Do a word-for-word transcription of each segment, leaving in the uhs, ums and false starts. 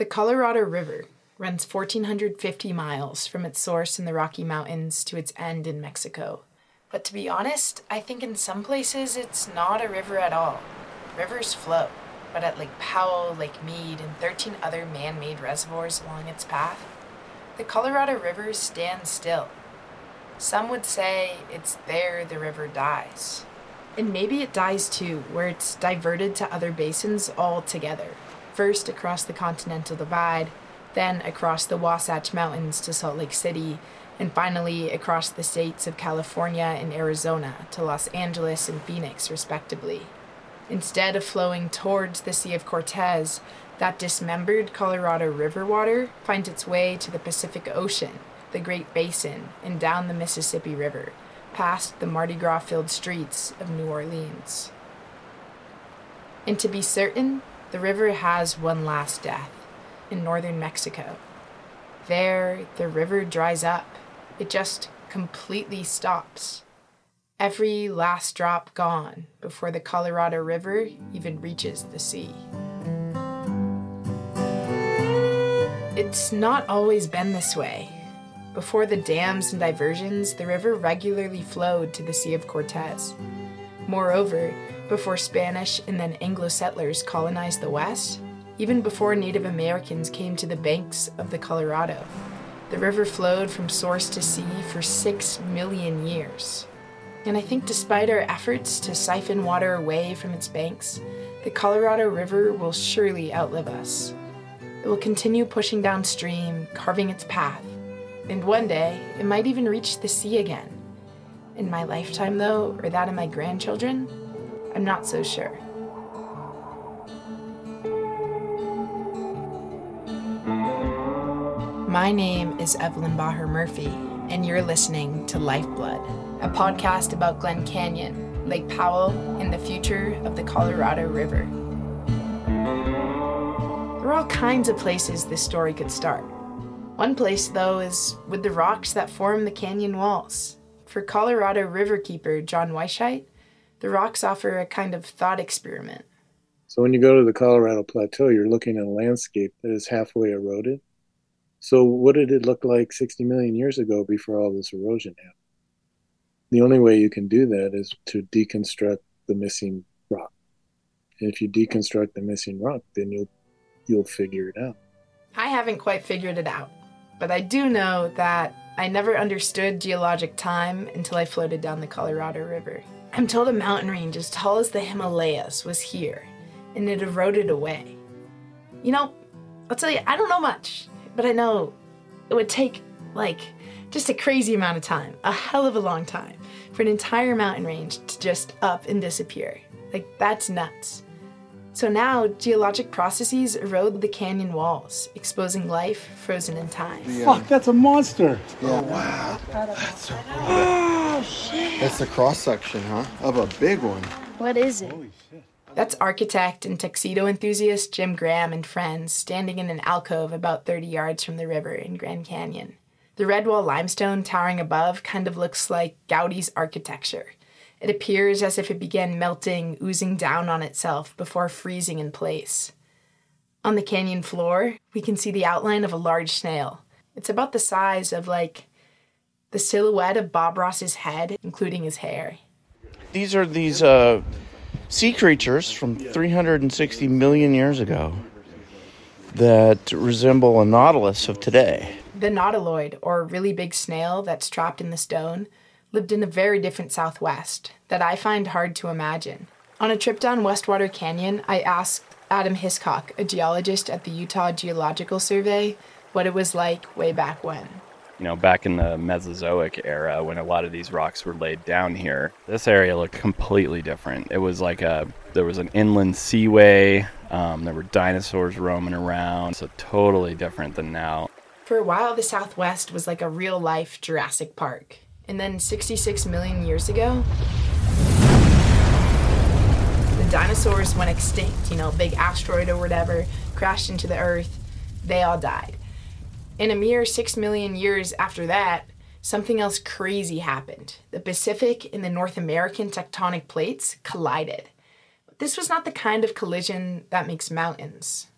The Colorado River runs one thousand four hundred fifty miles from its source in the Rocky Mountains to its end in Mexico. But to be honest, I think in some places it's not a river at all. Rivers flow, but at Lake Powell, Lake Mead, and thirteen other man-made reservoirs along its path, the Colorado River stands still. Some would say it's there the river dies. And maybe it dies too, where it's diverted to other basins altogether. First across the Continental Divide, then across the Wasatch Mountains to Salt Lake City, and finally across the states of California and Arizona to Los Angeles and Phoenix, respectively. Instead of flowing towards the Sea of Cortez, that dismembered Colorado River water finds its way to the Pacific Ocean, the Great Basin, and down the Mississippi River, past the Mardi Gras-filled streets of New Orleans. And to be certain, the river has one last death, in northern Mexico. There, the river dries up. It just completely stops. Every last drop gone before the Colorado River even reaches the sea. It's not always been this way. Before the dams and diversions, the river regularly flowed to the Sea of Cortez. Moreover, before Spanish and then Anglo settlers colonized the West, even before Native Americans came to the banks of the Colorado, the river flowed from source to sea for six million years. And I think despite our efforts to siphon water away from its banks, the Colorado River will surely outlive us. It will continue pushing downstream, carving its path, and one day it might even reach the sea again. In my lifetime, though, or that of my grandchildren, I'm not so sure. My name is Evelyn Baher Murphy, and you're listening to Lifeblood, a podcast about Glen Canyon, Lake Powell, and the future of the Colorado River. There are all kinds of places this story could start. One place, though, is with the rocks that form the canyon walls. For Colorado Riverkeeper John Weisheit, the rocks offer a kind of thought experiment. So when you go to the Colorado Plateau, you're looking at a landscape that is halfway eroded. So what did it look like sixty million years ago before all this erosion happened? The only way you can do that is to deconstruct the missing rock. And if you deconstruct the missing rock, then you'll you'll figure it out. I haven't quite figured it out, but I do know that I never understood geologic time until I floated down the Colorado River. I'm told a mountain range as tall as the Himalayas was here, and it eroded away. You know, I'll tell you, I don't know much, but I know it would take, like, just a crazy amount of time, a hell of a long time, for an entire mountain range to just up and disappear. Like, that's nuts. So now, geologic processes erode the canyon walls, exposing life frozen in time. Fuck, that's a monster! Yeah. Oh, wow. That's so cool. Oh, shit. That's the cross-section, huh? Of a big one. What is it? Holy shit. That's architect and tuxedo enthusiast Jim Graham and friends standing in an alcove about thirty yards from the river in Grand Canyon. The red wall limestone towering above kind of looks like Gaudi's architecture. It appears as if it began melting, oozing down on itself before freezing in place. On the canyon floor, we can see the outline of a large snail. It's about the size of, like, the silhouette of Bob Ross's head, including his hair. These are these uh, sea creatures from three hundred sixty million years ago that resemble a nautilus of today. The nautiloid, or really big snail that's trapped in the stone, lived in a very different Southwest that I find hard to imagine. On a trip down Westwater Canyon, I asked Adam Hiscock, a geologist at the Utah Geological Survey, what it was like way back when. You know, back in the Mesozoic era, when a lot of these rocks were laid down here, this area looked completely different. It was like a, there was an inland seaway, um, there were dinosaurs roaming around, so totally different than now. For a while, the Southwest was like a real-life Jurassic Park. And then sixty-six million years ago, the dinosaurs went extinct. You know, big asteroid or whatever crashed into the Earth. They all died. In a mere six million years after that, something else crazy happened. The Pacific and the North American tectonic plates collided. But this was not the kind of collision that makes mountains.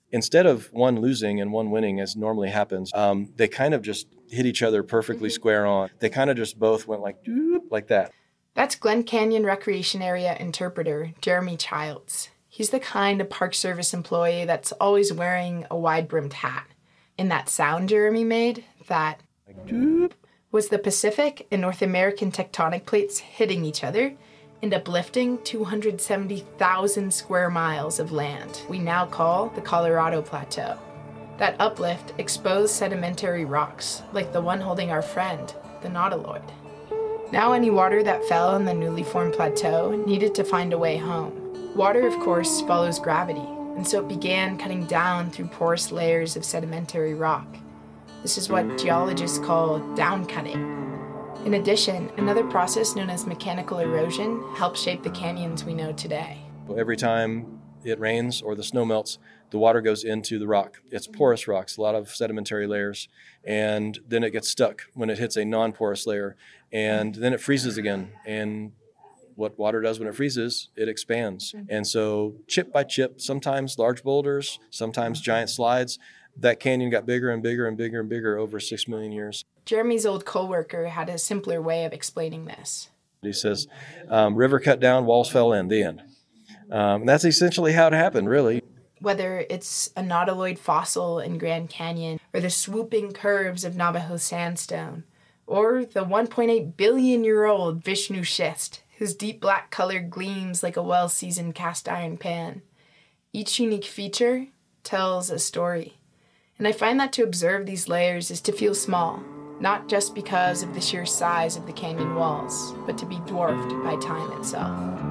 Instead of one losing and one winning, as normally happens, um, they kind of just hit each other perfectly square on. They kind of just both went like, like that. That's Glen Canyon Recreation Area interpreter Jeremy Childs. He's the kind of Park Service employee that's always wearing a wide-brimmed hat. In that sound Jeremy made, that was the Pacific and North American tectonic plates hitting each other and uplifting two hundred seventy thousand square miles of land we now call the Colorado Plateau. That uplift exposed sedimentary rocks, like the one holding our friend, the nautiloid. Now any water that fell on the newly formed plateau needed to find a way home. Water, of course, follows gravity, and so it began cutting down through porous layers of sedimentary rock. This is what geologists call downcutting. In addition, another process known as mechanical erosion helps shape the canyons we know today. Every time it rains or the snow melts, the water goes into the rock. It's porous rocks, a lot of sedimentary layers, and then it gets stuck when it hits a non-porous layer, and then it freezes again. And what water does when it freezes, it expands. And so chip by chip, sometimes large boulders, sometimes giant slides, that canyon got bigger and bigger and bigger and bigger over six million years. Jeremy's old co-worker had a simpler way of explaining this. He says, um, river cut down, walls fell in, the end. Um, and that's essentially how it happened, really. Whether it's a nautiloid fossil in Grand Canyon, or the swooping curves of Navajo sandstone, or the one point eight billion year old Vishnu schist, whose deep black color gleams like a well-seasoned cast iron pan. Each unique feature tells a story. And I find that to observe these layers is to feel small, not just because of the sheer size of the canyon walls, but to be dwarfed by time itself.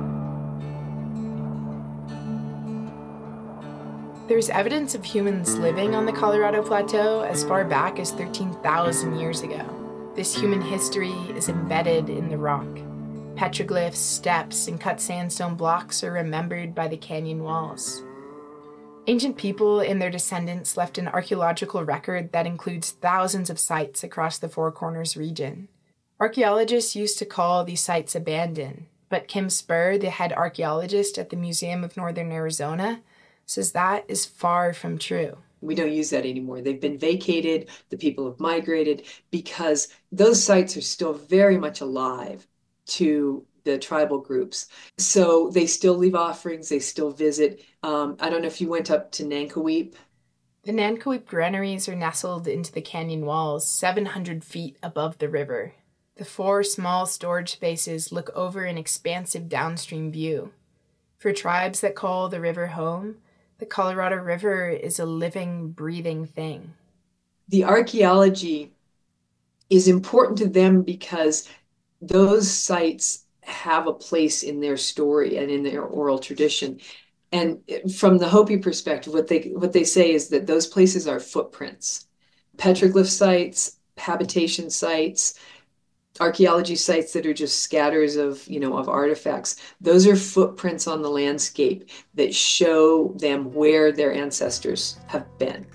There's evidence of humans living on the Colorado Plateau as far back as thirteen thousand years ago. This human history is embedded in the rock. Petroglyphs, steps, and cut sandstone blocks are remembered by the canyon walls. Ancient people and their descendants left an archaeological record that includes thousands of sites across the Four Corners region. Archaeologists used to call these sites abandoned, but Kim Spur, the head archaeologist at the Museum of Northern Arizona, says that is far from true. We don't use that anymore. They've been vacated, the people have migrated, because those sites are still very much alive to the tribal groups. So they still leave offerings, they still visit. Um, I don't know if you went up to Nankoweap. The Nankoweap granaries are nestled into the canyon walls, seven hundred feet above the river. The four small storage spaces look over an expansive downstream view. For tribes that call the river home, the Colorado River is a living, breathing thing. The archaeology is important to them because those sites have a place in their story and in their oral tradition. And from the Hopi perspective, what they what they say is that those places are footprints. Petroglyph sites, habitation sites, archaeology sites that are just scatters of, you know, of artifacts. Those are footprints on the landscape that show them where their ancestors have been.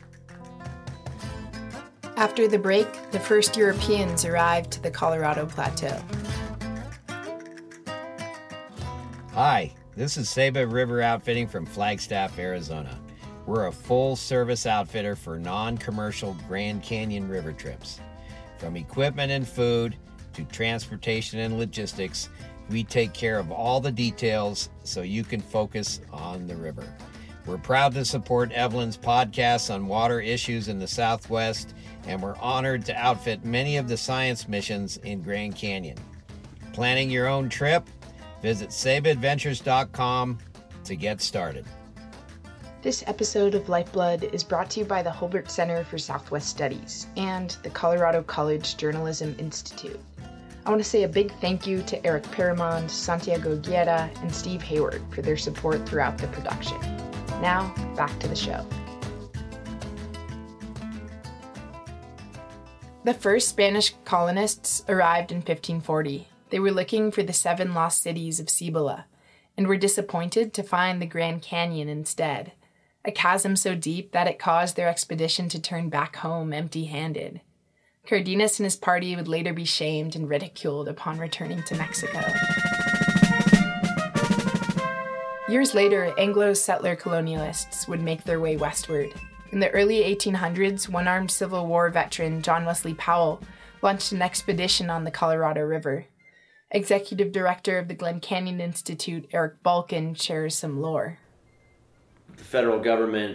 After the break, the first Europeans arrived to the Colorado Plateau. Hi, this is Saba River Outfitting from Flagstaff, Arizona. We're a full-service outfitter for non-commercial Grand Canyon river trips. From equipment and food to transportation and logistics, we take care of all the details so you can focus on the river. We're proud to support Evelyn's podcasts on water issues in the Southwest, and we're honored to outfit many of the science missions in Grand Canyon. Planning your own trip? Visit saba adventures dot com to get started. This episode of Lifeblood is brought to you by the Holbert Center for Southwest Studies and the Colorado College Journalism Institute. I want to say a big thank you to Eric Paramond, Santiago Guerra, and Steve Hayward for their support throughout the production. Now, back to the show. The first Spanish colonists arrived in fifteen forty. They were looking for the seven lost cities of Cibola, and were disappointed to find the Grand Canyon instead, a chasm so deep that it caused their expedition to turn back home empty-handed. Cardenas and his party would later be shamed and ridiculed upon returning to Mexico. Years later, Anglo-settler colonialists would make their way westward. In the early eighteen hundreds, one-armed Civil War veteran John Wesley Powell launched an expedition on the Colorado River. Executive Director of the Glen Canyon Institute, Eric Balkin, shares some lore. The federal government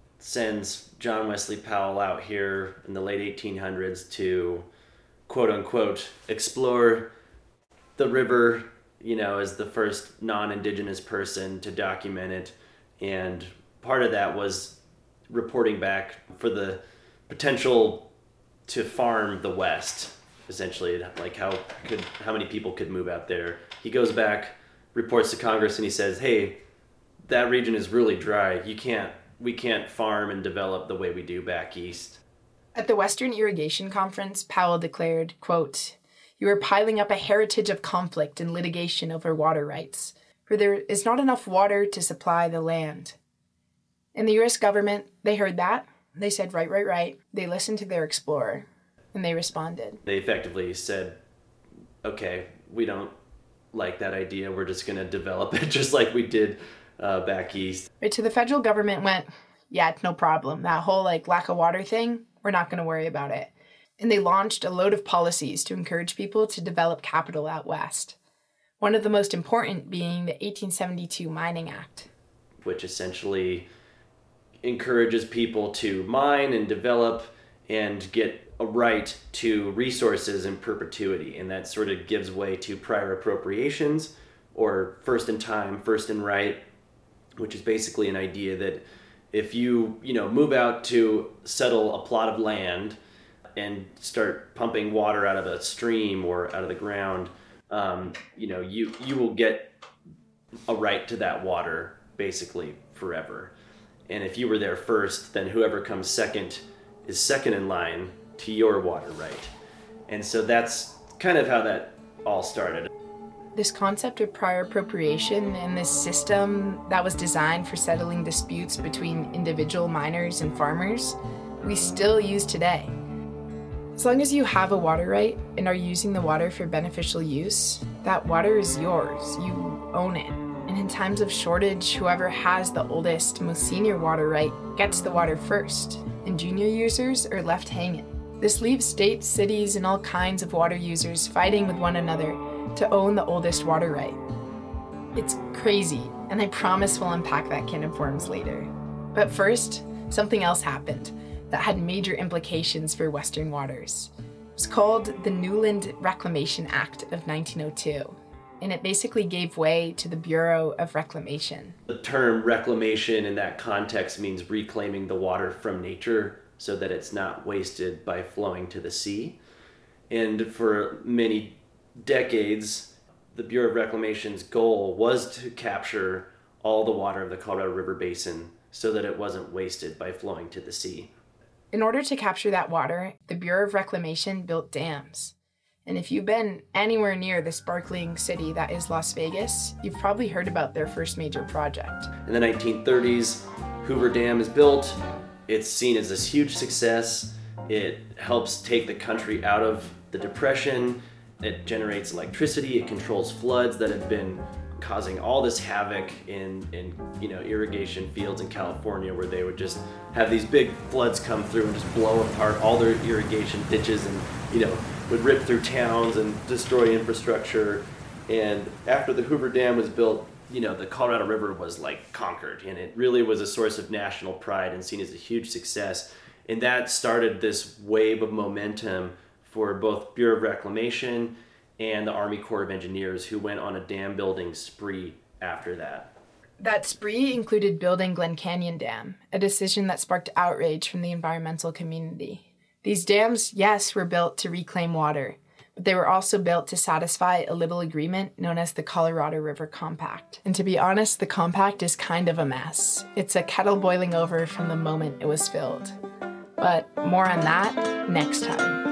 sends John Wesley Powell out here in the late eighteen hundreds to, quote unquote, explore the river, you know, as the first non-indigenous person to document it. And part of that was reporting back for the potential to farm the West, essentially, like how could how many people could move out there. He goes back, reports to Congress, and he says, hey, that region is really dry. You can't, we can't farm and develop the way we do back east. At the Western Irrigation Conference, Powell declared, quote, "You are piling up a heritage of conflict and litigation over water rights, for there is not enough water to supply the land." In the U S government, they heard that. They said, right, right, right. They listened to their explorer, and they responded. They effectively said, okay, we don't like that idea. We're just going to develop it just like we did uh, back east. Right, so the federal government went, yeah, no problem. That whole like lack of water thing, we're not going to worry about it. And they launched a load of policies to encourage people to develop capital out west. One of the most important being the eighteen seventy-two Mining Act, which essentially encourages people to mine and develop and get a right to resources in perpetuity. And that sort of gives way to prior appropriations, or first in time, first in right, which is basically an idea that if you, you know, move out to settle a plot of land and start pumping water out of a stream or out of the ground, um, you know, you, you will get a right to that water basically forever. And if you were there first, then whoever comes second is second in line to your water right. And so that's kind of how that all started. This concept of prior appropriation and this system that was designed for settling disputes between individual miners and farmers, we still use today. As long as you have a water right and are using the water for beneficial use, that water is yours. You own it. And in times of shortage, whoever has the oldest, most senior water right gets the water first, and junior users are left hanging. This leaves states, cities, and all kinds of water users fighting with one another to own the oldest water right. It's crazy, and I promise we'll unpack that can of worms later. But first, something else happened that had major implications for Western waters. It was called the Newland Reclamation Act of nineteen oh two. And it basically gave way to the Bureau of Reclamation. The term reclamation in that context means reclaiming the water from nature so that it's not wasted by flowing to the sea. And for many decades, the Bureau of Reclamation's goal was to capture all the water of the Colorado River Basin so that it wasn't wasted by flowing to the sea. In order to capture that water, the Bureau of Reclamation built dams. And if you've been anywhere near the sparkling city that is Las Vegas, you've probably heard about their first major project. In the nineteen thirties, Hoover Dam is built. It's seen as this huge success. It helps take the country out of the Depression. It generates electricity. It controls floods that have been causing all this havoc in, in you know, irrigation fields in California, where they would just have these big floods come through and just blow apart all their irrigation ditches, and you know, would rip through towns and destroy infrastructure. And after the Hoover Dam was built, you know, the Colorado River was like conquered, and it really was a source of national pride and seen as a huge success. And that started this wave of momentum for both Bureau of Reclamation and the Army Corps of Engineers, who went on a dam building spree after that. That spree included building Glen Canyon Dam, a decision that sparked outrage from the environmental community. These dams, yes, were built to reclaim water, but they were also built to satisfy a little agreement known as the Colorado River Compact. And to be honest, the compact is kind of a mess. It's a kettle boiling over from the moment it was filled. But more on that next time.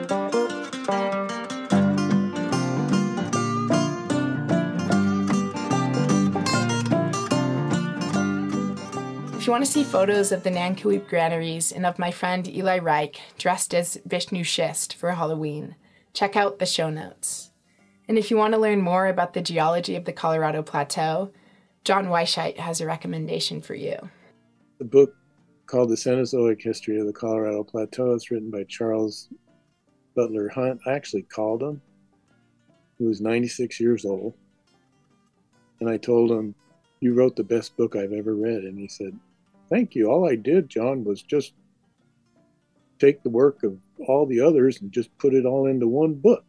If you want to see photos of the Nankoweap granaries and of my friend Eli Reich dressed as Vishnu Shist for Halloween, check out the show notes. And if you want to learn more about the geology of the Colorado Plateau, John Weisheit has a recommendation for you. The book called The Cenozoic History of the Colorado Plateau. It's written by Charles Butler Hunt. I actually called him. He was ninety-six years old. And I told him, you wrote the best book I've ever read. And he said, thank you. All I did, John, was just take the work of all the others and just put it all into one book.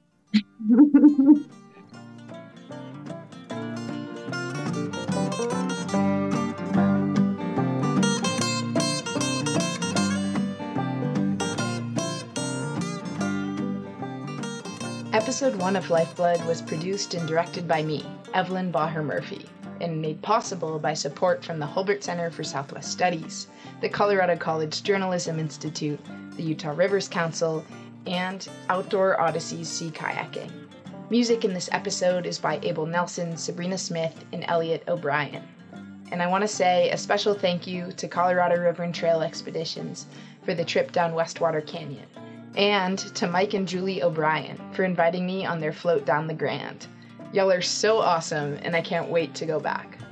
Episode one of Lifeblood was produced and directed by me, Evelyn Baher Murphy, and made possible by support from the Hulbert Center for Southwest Studies, the Colorado College Journalism Institute, the Utah Rivers Council, and Outdoor Odysseys Sea Kayaking. Music in this episode is by Abel Nelson, Sabrina Smith, and Elliot O'Brien. And I want to say a special thank you to Colorado River and Trail Expeditions for the trip down Westwater Canyon, and to Mike and Julie O'Brien for inviting me on their float down the Grand. Y'all are so awesome, and I can't wait to go back.